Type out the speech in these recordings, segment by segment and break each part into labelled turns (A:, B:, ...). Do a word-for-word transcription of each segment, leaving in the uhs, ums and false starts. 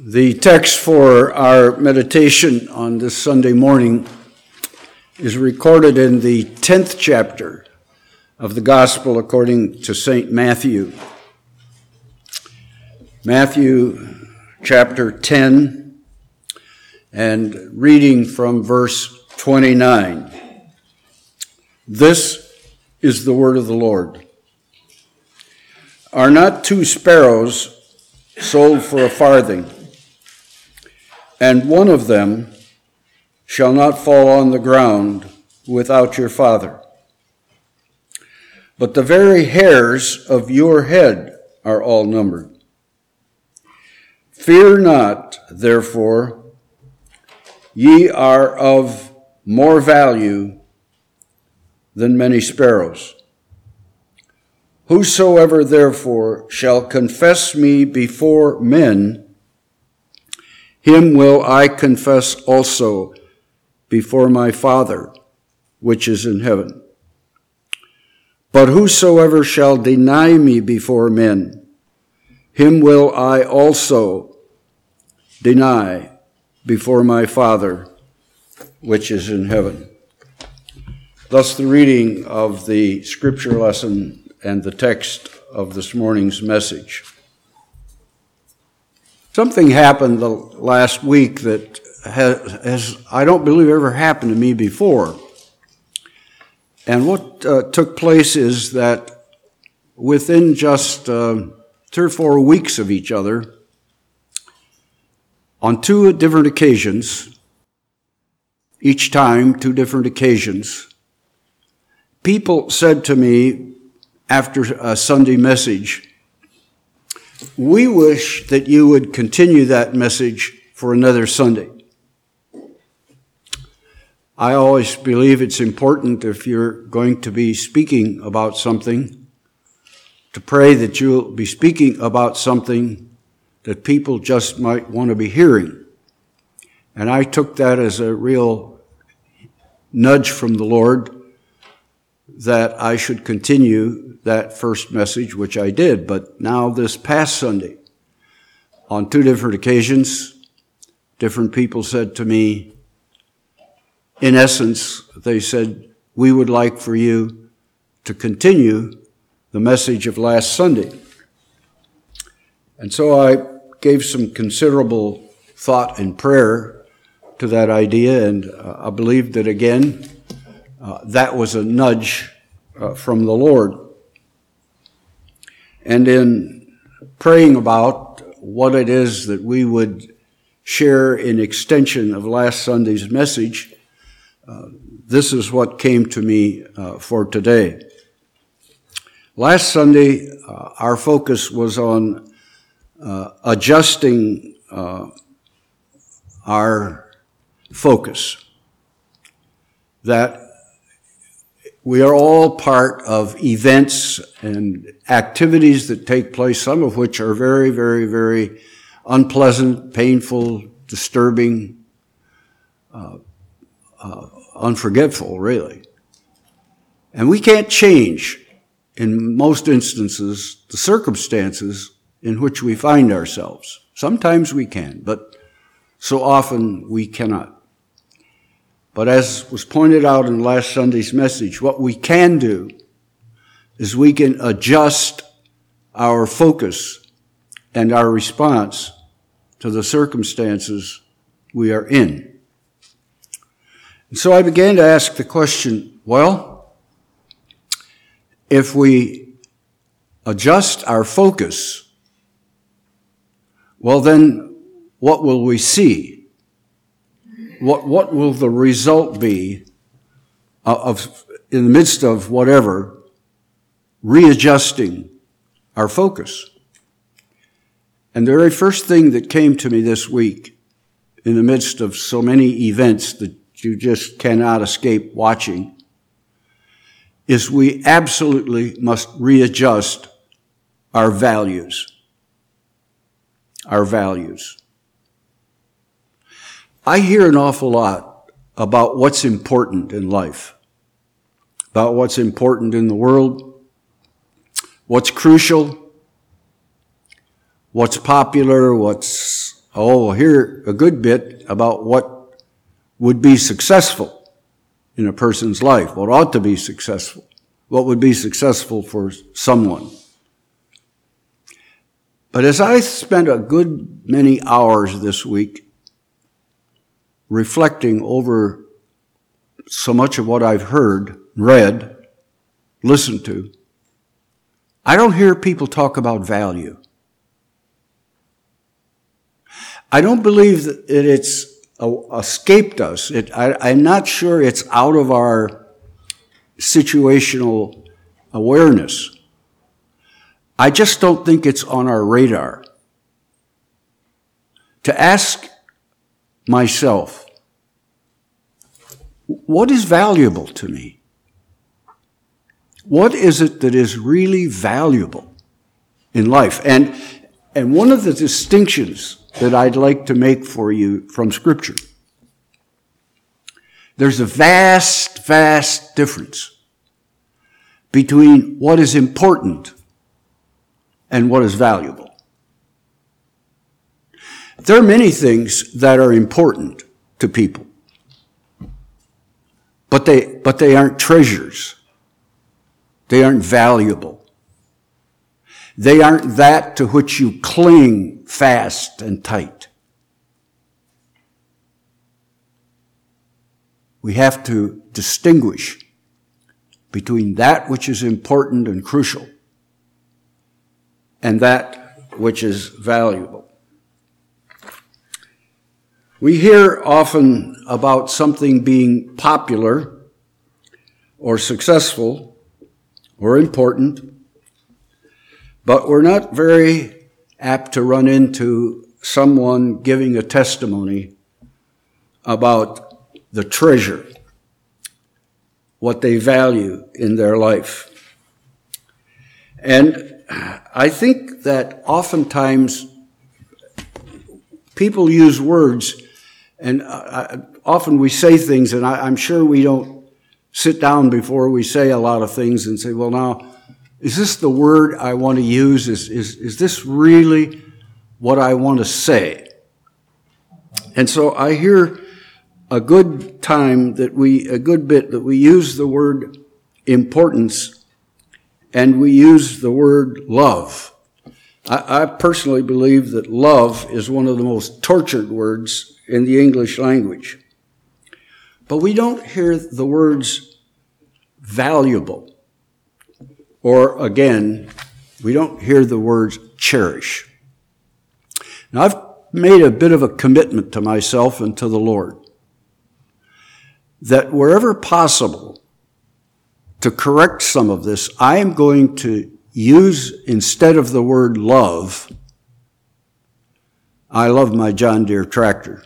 A: The text for our meditation on this Sunday morning is recorded in the tenth chapter of the Gospel according to Saint Matthew. Matthew chapter ten, and reading from verse twenty-nine. This is the word of the Lord. Are not two sparrows sold for a farthing? And one of them shall not fall on the ground without your Father. But the very hairs of your head are all numbered. Fear not, therefore, ye are of more value than many sparrows. Whosoever therefore shall confess me before men, him will I confess also before my Father, which is in heaven. But whosoever shall deny me before men, him will I also deny before my Father, which is in heaven. Thus the reading of the scripture lesson and the text of this morning's message. Something happened the last week that has, has I don't believe ever happened to me before. And what uh, took place is that within just uh, three or four weeks of each other, on two different occasions, each time two different occasions, people said to me after a Sunday message, "We wish that you would continue that message for another Sunday." I always believe it's important, if you're going to be speaking about something, to pray that you'll be speaking about something that people just might want to be hearing. And I took that as a real nudge from the Lord that I should continue that first message, which I did. But now this past Sunday, on two different occasions, different people said to me, in essence, they said, "We would like for you to continue the message of last Sunday." And so I gave some considerable thought and prayer to that idea, and uh, I believe that again, uh, that was a nudge uh, from the Lord. And in praying about what it is that we would share in extension of last Sunday's message, uh, this is what came to me uh, for today. Last Sunday, uh, our focus was on uh, adjusting uh, our focus. That we are all part of events and activities that take place, some of which are very, very, very unpleasant, painful, disturbing, uh, uh, unforgetful, really. And we can't change, in most instances, the circumstances in which we find ourselves. Sometimes we can, but so often we cannot. But as was pointed out in last Sunday's message, what we can do is we can adjust our focus and our response to the circumstances we are in. And so I began to ask the question, well, if we adjust our focus, well then what will we see? What what will the result be of, in the midst of whatever, readjusting our focus? And the very first thing that came to me this week, in the midst of so many events that you just cannot escape watching, is we absolutely must readjust our values. Our values. I hear an awful lot about what's important in life, about what's important in the world, what's crucial, what's popular, what's oh, hear a good bit about what would be successful in a person's life, what ought to be successful, what would be successful for someone. But as I spent a good many hours this week reflecting over so much of what I've heard, read, listened to, I don't hear people talk about value. I don't believe that it's escaped us. It, I, I'm not sure it's out of our situational awareness. I just don't think it's on our radar. To ask myself, what is valuable to me? What is it that is really valuable in life? And, and one of the distinctions that I'd like to make for you from Scripture, there's a vast, vast difference between what is important and what is valuable. There are many things that are important to people, but they, but they aren't treasures. They aren't valuable. They aren't that to which you cling fast and tight. We have to distinguish between that which is important and crucial and that which is valuable. We hear often about something being popular or successful or important, but we're not very apt to run into someone giving a testimony about the treasure, what they value in their life. And I think that oftentimes people use words, and uh, often we say things, and I, I'm sure we don't sit down before we say a lot of things and say, well, now, is this the word I want to use? Is, is, is this really what I want to say? And so I hear a good time that we, a good bit that we use the word importance and we use the word love. I, I personally believe that love is one of the most tortured words in the English language. But we don't hear the words valuable. Or again, we don't hear the words cherish. Now, I've made a bit of a commitment to myself and to the Lord that wherever possible, to correct some of this, I am going to use, instead of the word love, I love my John Deere tractor.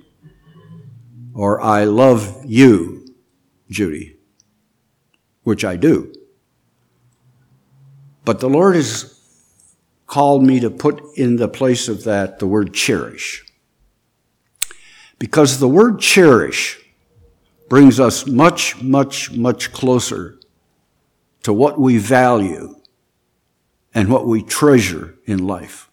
A: Or I love you, Judy, which I do. But the Lord has called me to put in the place of that the word cherish. Because the word cherish brings us much, much, much closer to what we value and what we treasure in life.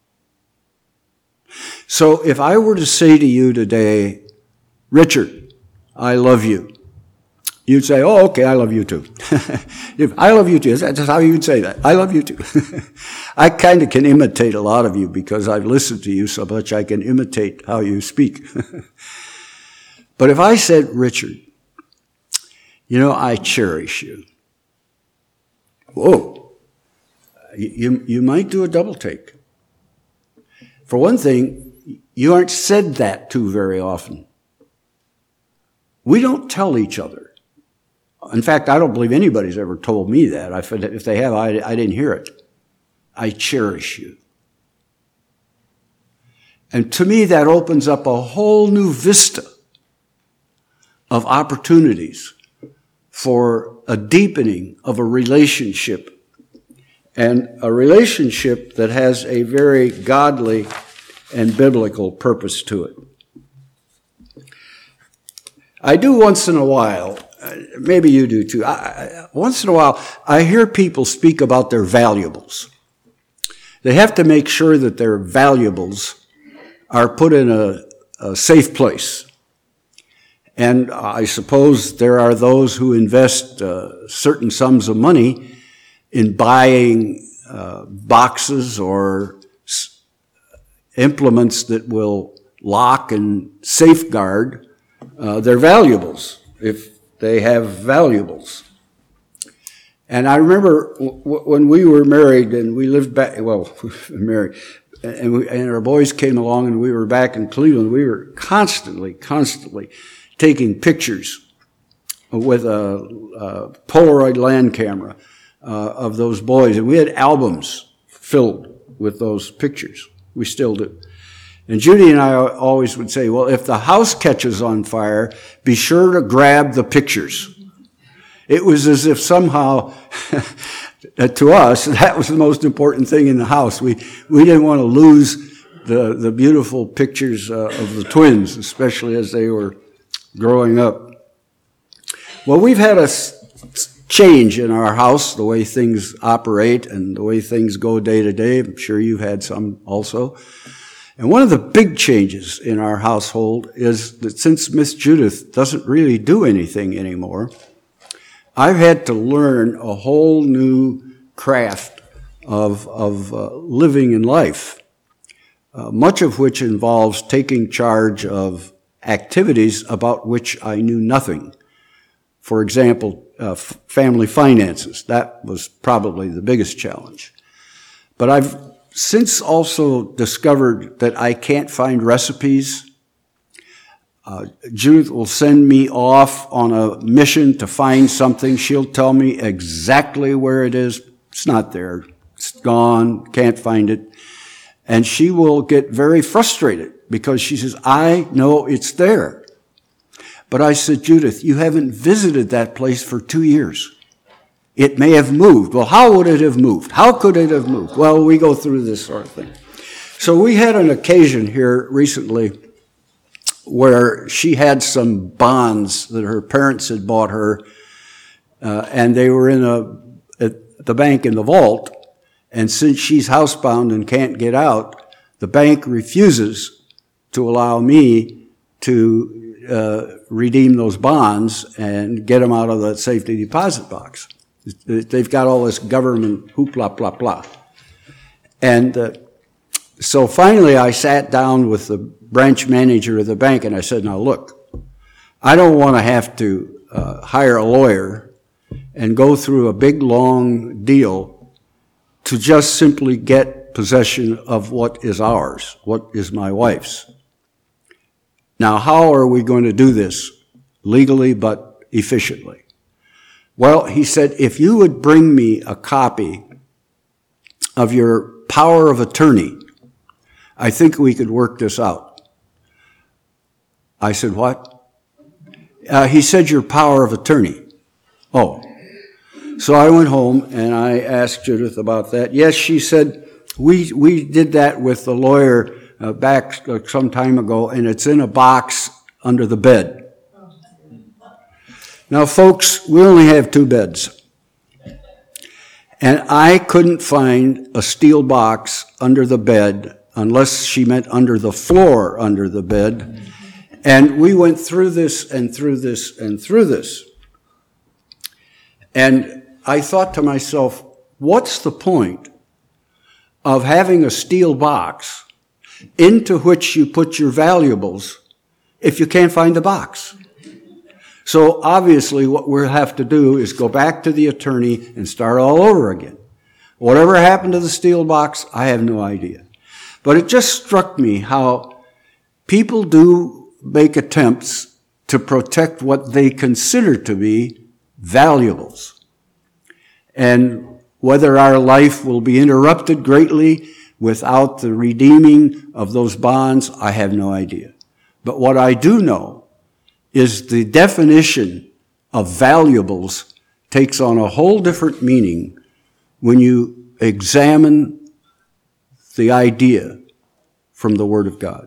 A: So if I were to say to you today, Richard, I love you, you'd say, oh, okay, I love you too. If I love you too, that's how you'd say that. I love you too. I kind of can imitate a lot of you because I've listened to you so much I can imitate how you speak. But if I said, Richard, you know, I cherish you. Whoa. You, you might do a double take. For one thing, you aren't said that to very often. We don't tell each other. In fact, I don't believe anybody's ever told me that. If they have, I, I didn't hear it. I cherish you. And to me, that opens up a whole new vista of opportunities for a deepening of a relationship, and a relationship that has a very godly and biblical purpose to it. I do once in a while, maybe you do too, I, once in a while, I hear people speak about their valuables. They have to make sure that their valuables are put in a, a safe place. And I suppose there are those who invest uh, certain sums of money in buying uh, boxes or s- implements that will lock and safeguard uh, their valuables, if they have valuables. And I remember w- when we were married and we lived back, well, married, and, we, and our boys came along and we were back in Cleveland, we were constantly, constantly taking pictures with a, a Polaroid land camera uh, of those boys. And we had albums filled with those pictures. We still do. And Judy and I always would say, well, if the house catches on fire, be sure to grab the pictures. It was as if somehow, to us, that was the most important thing in the house. We we didn't want to lose the, the beautiful pictures uh, of the twins, especially as they were growing up. Well, we've had a change in our house, the way things operate and the way things go day to day. I'm sure you've had some also. And one of the big changes in our household is that since Miss Judith doesn't really do anything anymore, I've had to learn a whole new craft of, of uh, living in life, uh, much of which involves taking charge of activities about which I knew nothing. For example, uh, f- family finances. That was probably the biggest challenge. But I've since also discovered that I can't find recipes. Uh, Judith will send me off on a mission to find something. She'll tell me exactly where it is. It's not there. It's gone. Can't find it. And she will get very frustrated because she says, I know it's there. But I said, Judith, you haven't visited that place for two years. It may have moved. Well, how would it have moved? How could it have moved? Well, we go through this sort of thing. So we had an occasion here recently where she had some bonds that her parents had bought her, uh, and they were in a at the bank in the vault. And since she's housebound and can't get out, the bank refuses to allow me to uh, redeem those bonds and get them out of the safety deposit box. They've got all this government hoopla, blah, blah. And uh, so finally I sat down with the branch manager of the bank and I said, now look, I don't want to have to uh, hire a lawyer and go through a big, long deal to just simply get possession of what is ours, what is my wife's. Now, how are we going to do this legally but efficiently? Well, he said, if you would bring me a copy of your power of attorney, I think we could work this out. I said, what? Uh, he said, your power of attorney. Oh. So I went home and I asked Judith about that. Yes, she said, we we did that with the lawyer uh, back uh, some time ago, and it's in a box under the bed. Now, folks, we only have two beds. And I couldn't find a steel box under the bed unless she meant under the floor under the bed. And we went through this and through this and through this. And I thought to myself, what's the point of having a steel box into which you put your valuables if you can't find the box? So obviously what we'll have to do is go back to the attorney and start all over again. Whatever happened to the steel box, I have no idea. But it just struck me how people do make attempts to protect what they consider to be valuables. And whether our life will be interrupted greatly without the redeeming of those bonds, I have no idea. But what I do know is the definition of valuables takes on a whole different meaning when you examine the idea from the Word of God.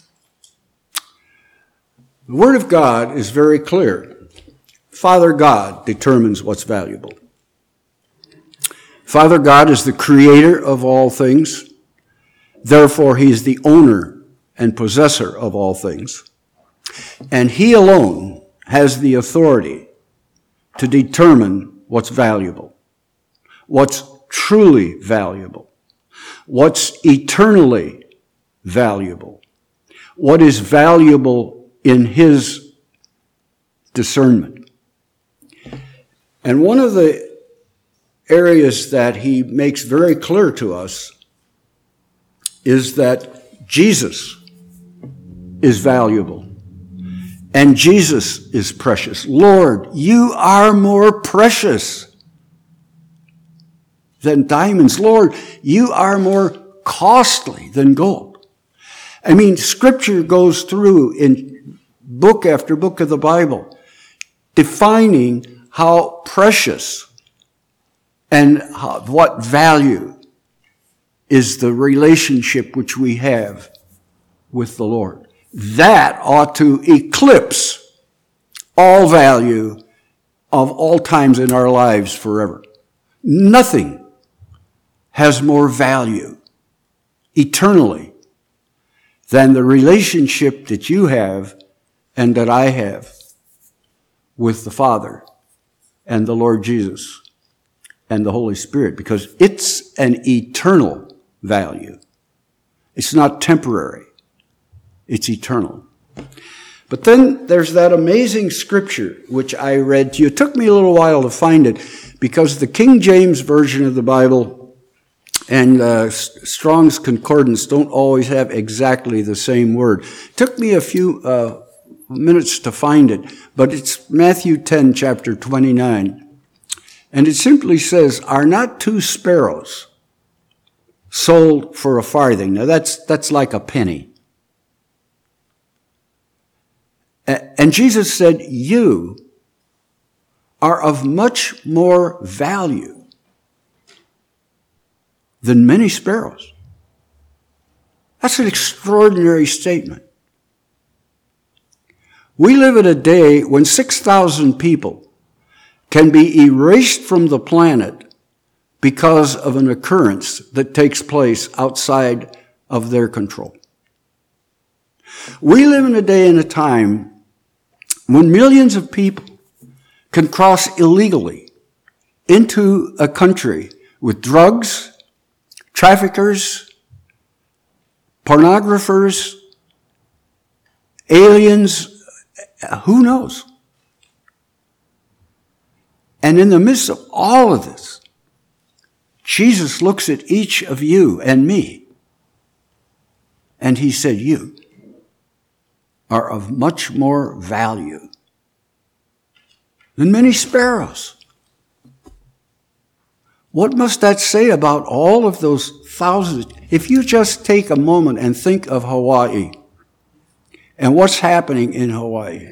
A: The Word of God is very clear. Father God determines what's valuable. Father God is the creator of all things. Therefore, He is the owner and possessor of all things. And he alone has the authority to determine what's valuable, what's truly valuable, what's eternally valuable, what is valuable in his discernment. And one of the areas that he makes very clear to us is that Jesus is valuable and Jesus is precious. Lord, you are more precious than diamonds. Lord, you are more costly than gold. I mean, Scripture goes through in book after book of the Bible defining how precious and how, what value is the relationship which we have with the Lord. That ought to eclipse all value of all times in our lives forever. Nothing has more value eternally than the relationship that you have and that I have with the Father and the Lord Jesus and the Holy Spirit, because it's an eternal value. It's not temporary. It's eternal. But then there's that amazing scripture which I read to you. It took me a little while to find it because the King James Version of the Bible and uh, Strong's Concordance don't always have exactly the same word. It took me a few uh, minutes to find it, but it's Matthew ten, chapter twenty-nine. And it simply says, are not two sparrows sold for a farthing? Now that's, that's like a penny. And Jesus said, you are of much more value than many sparrows. That's an extraordinary statement. We live in a day when six thousand people can be erased from the planet because of an occurrence that takes place outside of their control. We live in a day and a time when millions of people can cross illegally into a country with drugs, traffickers, pornographers, aliens, who knows? And in the midst of all of this, Jesus looks at each of you and me, and he said, you are of much more value than many sparrows. What must that say about all of those thousands? If you just take a moment and think of Hawaii and what's happening in Hawaii.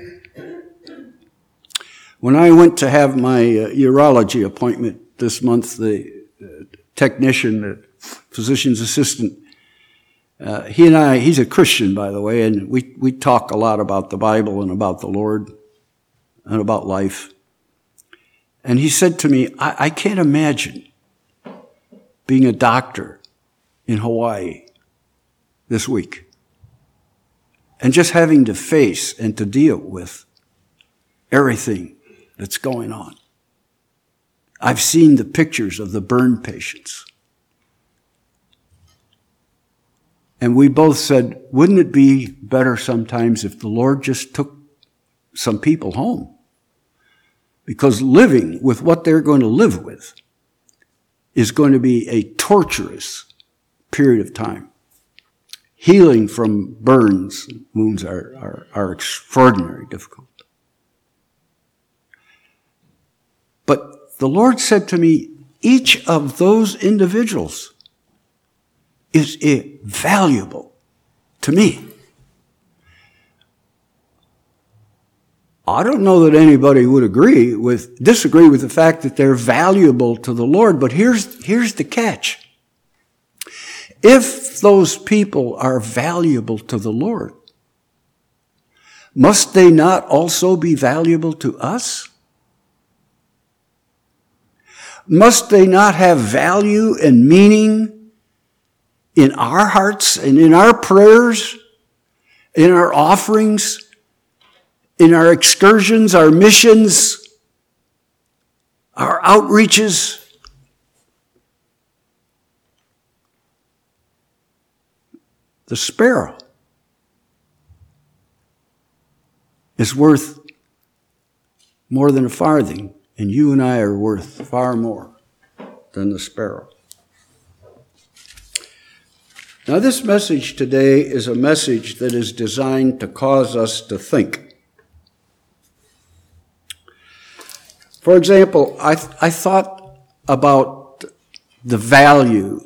A: When I went to have my uh, urology appointment this month, the uh, technician, the physician's assistant, uh, he and I, he's a Christian, by the way, and we, we talk a lot about the Bible and about the Lord and about life. And he said to me, I, I can't imagine being a doctor in Hawaii this week and just having to face and to deal with everything that's going on. I've seen the pictures of the burn patients. And we both said, wouldn't it be better sometimes if the Lord just took some people home? Because living with what they're going to live with is going to be a torturous period of time. Healing from burns, wounds are, are, are extraordinarily difficult. But the Lord said to me, each of those individuals is valuable to me. I don't know that anybody would agree with, disagree with the fact that they're valuable to the Lord, but here's, here's the catch. If those people are valuable to the Lord, must they not also be valuable to us? Must they not have value and meaning in our hearts and in our prayers in our offerings, in our excursions, our missions, our outreaches. The sparrow is worth more than a farthing, and you and I are worth far more than the sparrow. Now, this message today is a message that is designed to cause us to think. For example, I, th- I thought about the value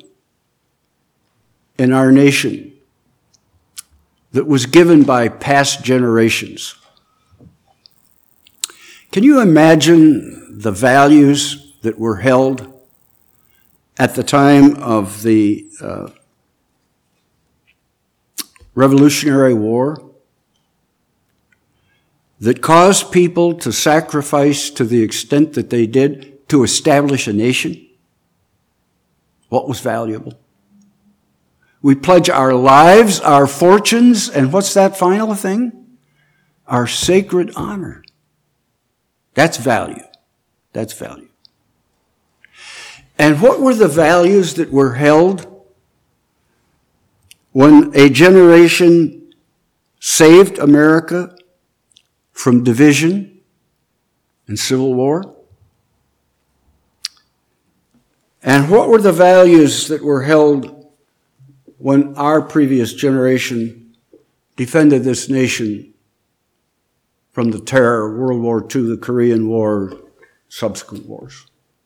A: in our nation that was given by past generations. Can you imagine the values that were held at the time of the uh, Revolutionary War that caused people to sacrifice to the extent that they did to establish a nation? What was valuable? We pledge our lives, our fortunes, and what's that final thing? Our sacred honor. That's value. That's value. And what were the values that were held when a generation saved America from division and civil war? And what were the values that were held when our previous generation defended this nation from the terror of World War Two, the Korean War, subsequent wars?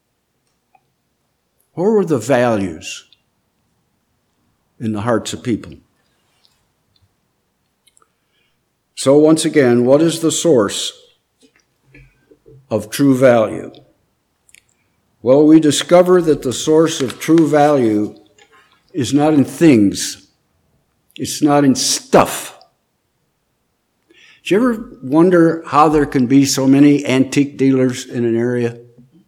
A: What were the values in the hearts of people? So once again, what is the source of true value? Well, we discover that the source of true value is not in things. It's not in stuff. Do you ever wonder how there can be so many antique dealers in an area?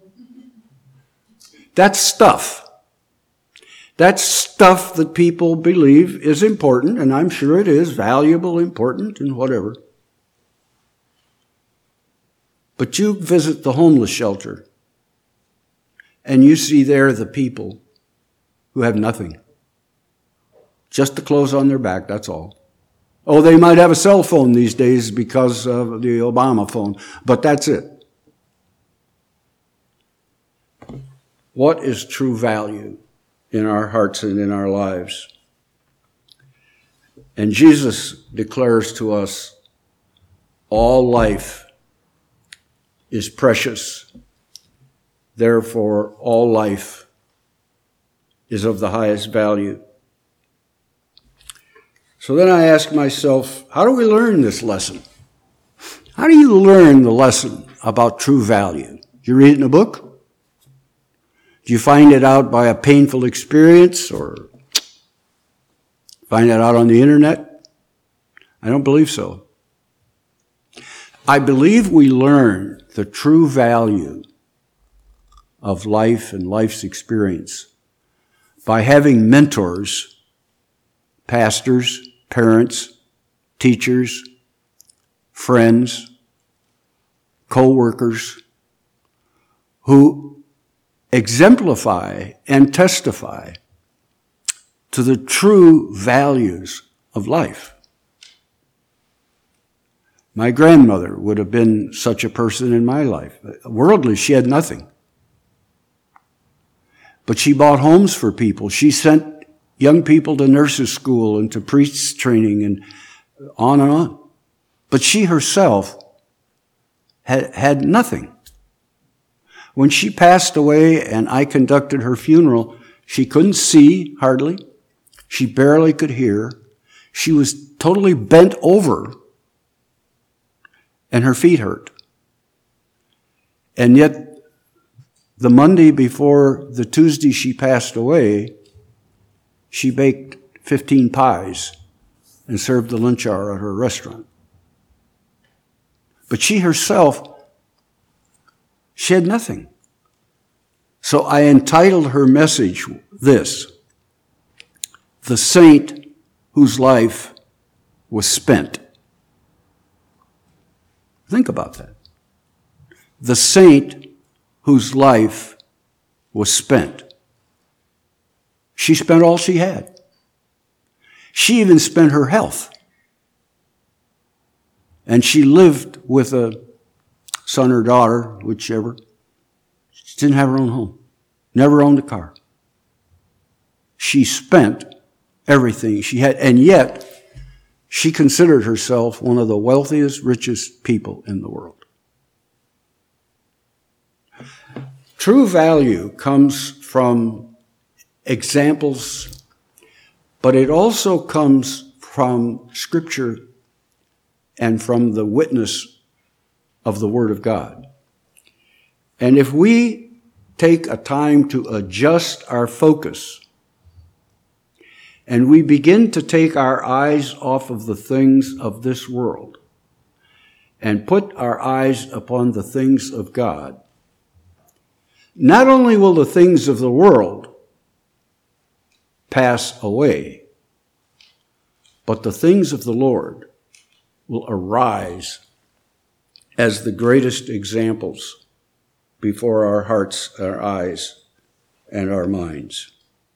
A: That's stuff. That's stuff that people believe is important, and I'm sure it is, valuable, important, and whatever. But you visit the homeless shelter, and you see there the people who have nothing. Just the clothes on their back, that's all. Oh, they might have a cell phone these days because of the Obama phone, but that's it. What is true value in our hearts and in our lives? And Jesus declares to us, all life is precious. Therefore, all life is of the highest value. So then I ask myself, how do we learn this lesson? How do you learn the lesson about true value? Do you read it in a book? Do you find it out by a painful experience or find it out on the internet? I don't believe so. I believe we learn the true value of life and life's experience by having mentors, pastors, parents, teachers, friends, co-workers who exemplify and testify to the true values of life. My grandmother would have been such a person in my life. Worldly, she had nothing. But she bought homes for people. She sent young people to nurses' school and to priests' training and on and on. But she herself had, had nothing. When she passed away and I conducted her funeral, she couldn't see hardly. She barely could hear. She was totally bent over and her feet hurt. And yet, the Monday before the Tuesday she passed away, she baked fifteen pies and served the lunch hour at her restaurant. But she herself, she had nothing. So I entitled her message this: The Saint Whose Life was spent. Think about that. The saint whose life was spent. She spent all she had. She even spent her health. And she lived with a son or daughter, whichever. She didn't have her own home. Never owned a car. She spent everything she had, and yet she considered herself one of the wealthiest, richest people in the world. True value comes from examples, but it also comes from Scripture and from the witness of the Word of God. And if we take a time to adjust our focus, and we begin to take our eyes off of the things of this world and put our eyes upon the things of God, not only will the things of the world pass away, but the things of the Lord will arise as the greatest examples before our hearts, our eyes, and our minds.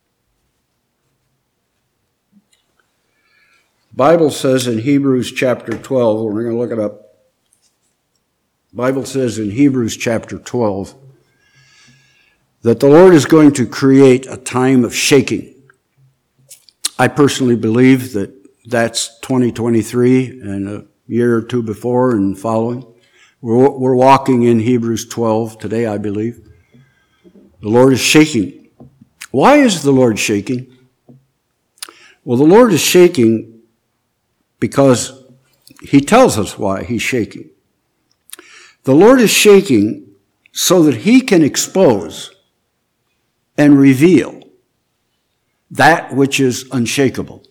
A: The Bible says in Hebrews chapter twelve, we're going to look it up. The Bible says in Hebrews chapter twelve that the Lord is going to create a time of shaking. I personally believe that that's twenty twenty-three and a year or two before and following. We're, we're walking in Hebrews twelve today, I believe. The Lord is shaking. Why is the Lord shaking? Well, the Lord is shaking because he tells us why he's shaking. The Lord is shaking so that he can expose and reveal that which is unshakable.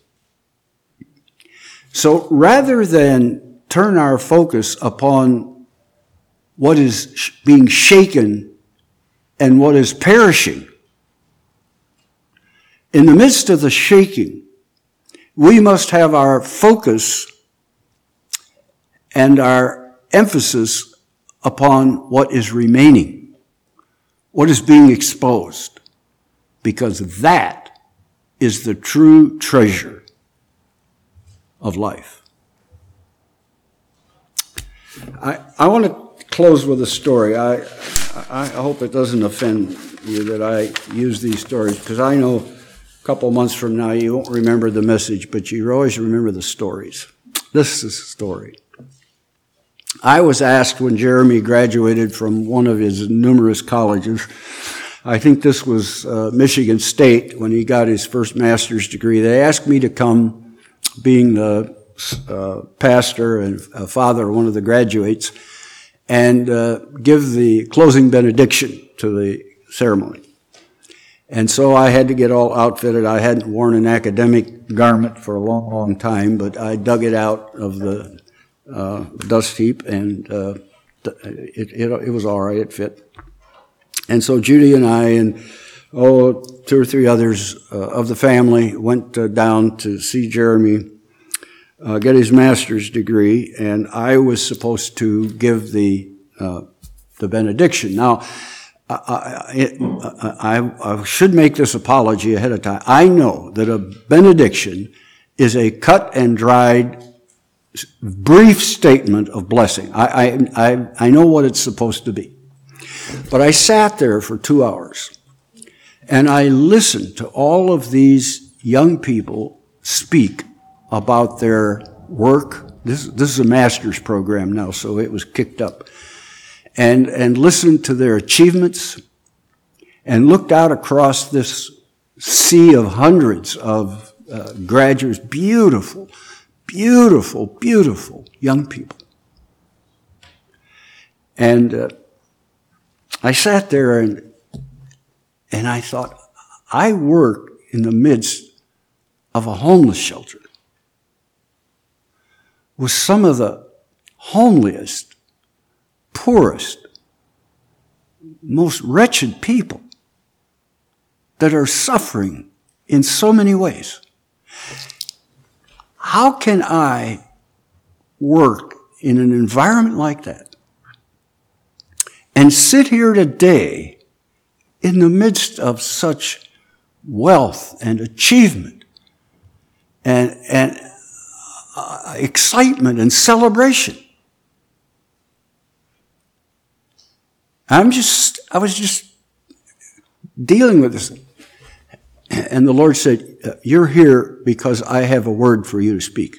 A: So rather than turn our focus upon what is being shaken and what is perishing, in the midst of the shaking, we must have our focus and our emphasis upon what is remaining, what is being exposed, because that is the true treasure of life. I, I want to close with a story. I, I hope it doesn't offend you that I use these stories, because I know a couple months from now you won't remember the message, but you always remember the stories. This is a story. I was asked when Jeremy graduated from one of his numerous colleges, I think this was uh, Michigan State, when he got his first master's degree. They asked me to come, being the uh, pastor and uh, father of one of the graduates, and uh, give the closing benediction to the ceremony. And so I had to get all outfitted. I hadn't worn an academic garment for a long, long time, but I dug it out of the uh, dust heap, and uh, it, it, it was all right. It fit. And so Judy and I and, oh, two or three others uh, of the family went uh, down to see Jeremy uh, get his master's degree, and I was supposed to give the uh, the benediction. Now, I, it, I, I should make this apology ahead of time. I know that a benediction is a cut and dried, brief statement of blessing. I, I, I know what it's supposed to be. But I sat there for two hours, and I listened to all of these young people speak about their work. This, this is a master's program now, so it was kicked up. And, and listened to their achievements, and looked out across this sea of hundreds of uh, graduates, beautiful, beautiful, beautiful young people. And uh, I sat there and and I thought, I work in the midst of a homeless shelter with some of the homeliest, poorest, most wretched people that are suffering in so many ways. how can I work in an environment like that and sit here today in the midst of such wealth and achievement and, and uh, excitement and celebration? I'm just, I was just dealing with this. And the Lord said, you're here because I have a word for you to speak.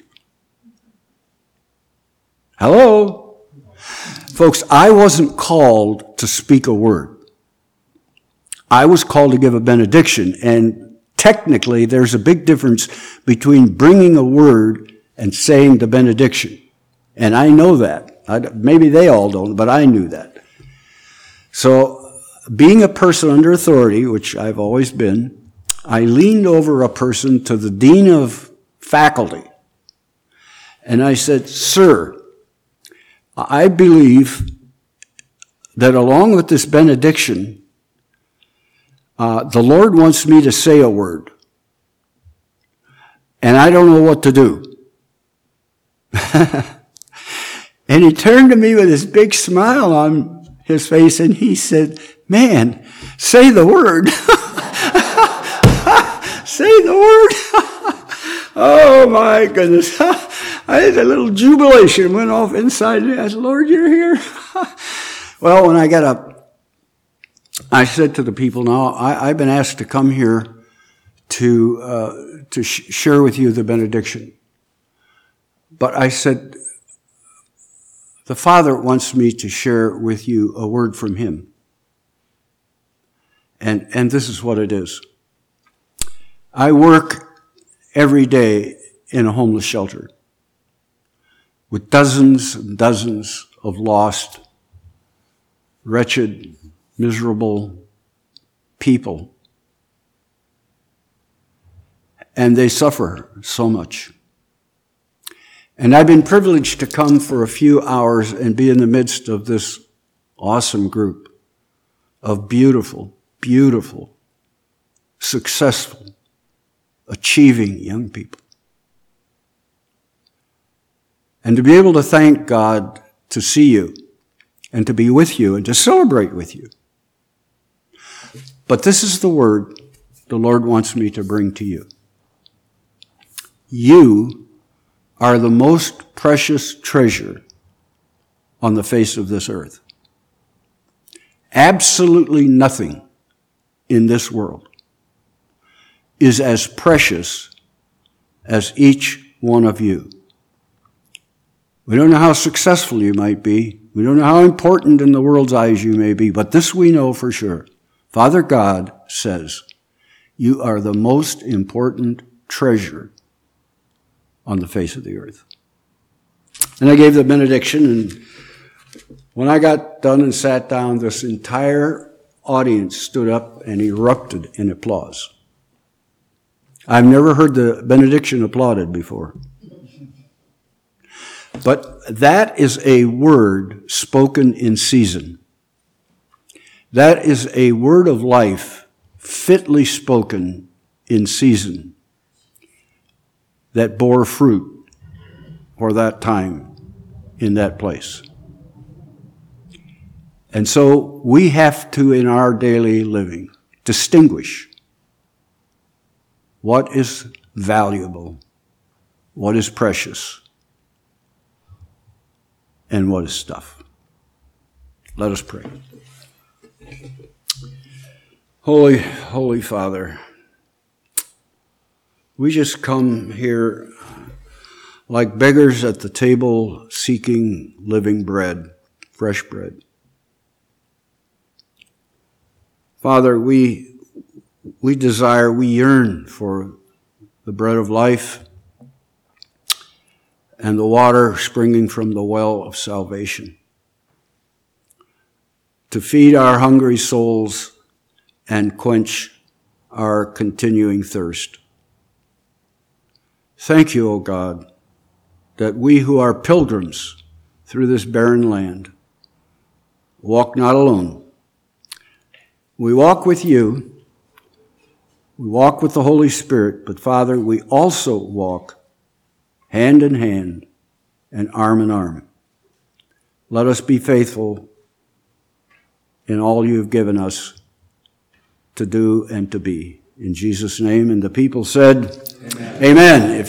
A: Hello? Folks, I wasn't called to speak a word. I was called to give a benediction. And technically, there's a big difference between bringing a word and saying the benediction. And I know that. I, maybe they all don't, but I knew that. So, being a person under authority, which I've always been, I leaned over a person to the dean of faculty, and I said, sir, I believe that along with this benediction, uh, the Lord wants me to say a word, and I don't know what to do. And he turned to me with this big smile on his face, and he said, man, say the word. Say the word. Oh, my goodness. I had a little jubilation went off inside me. I said, Lord, you're here. Well, when I got up, I said to the people, now, I, I've been asked to come here to, uh, to sh- share with you the benediction. But I said, the Father wants me to share with you a word from Him. And, and this is what it is. I work every day in a homeless shelter with dozens and dozens of lost, wretched, miserable people. And they suffer so much. And I've been privileged to come for a few hours and be in the midst of this awesome group of beautiful, beautiful, successful, achieving young people. And to be able to thank God to see you and to be with you and to celebrate with you. But this is the word the Lord wants me to bring to you. You are the most precious treasure on the face of this earth. Absolutely nothing in this world is as precious as each one of you. We don't know how successful you might be. We don't know how important in the world's eyes you may be, but this we know for sure. Father God says, you are the most important treasure on the face of the earth. And I gave the benediction, and when I got done and sat down, this entire audience stood up and erupted in applause. I've never heard the benediction applauded before. But that is a word spoken in season. That is a word of life fitly spoken in season that bore fruit for that time in that place. And so we have to, in our daily living, distinguish what is valuable, what is precious, and what is stuff. Let us pray. Holy, Holy Father, we just come here like beggars at the table seeking living bread, fresh bread. Father, we, we desire, we yearn for the bread of life and the water springing from the well of salvation to feed our hungry souls and quench our continuing thirst. Thank you, O God, that we who are pilgrims through this barren land walk not alone. We walk with you, we walk with the Holy Spirit, but Father, we also walk hand in hand and arm in arm. Let us be faithful in all you have given us to do and to be. In Jesus' name, and the people said, Amen. Amen. If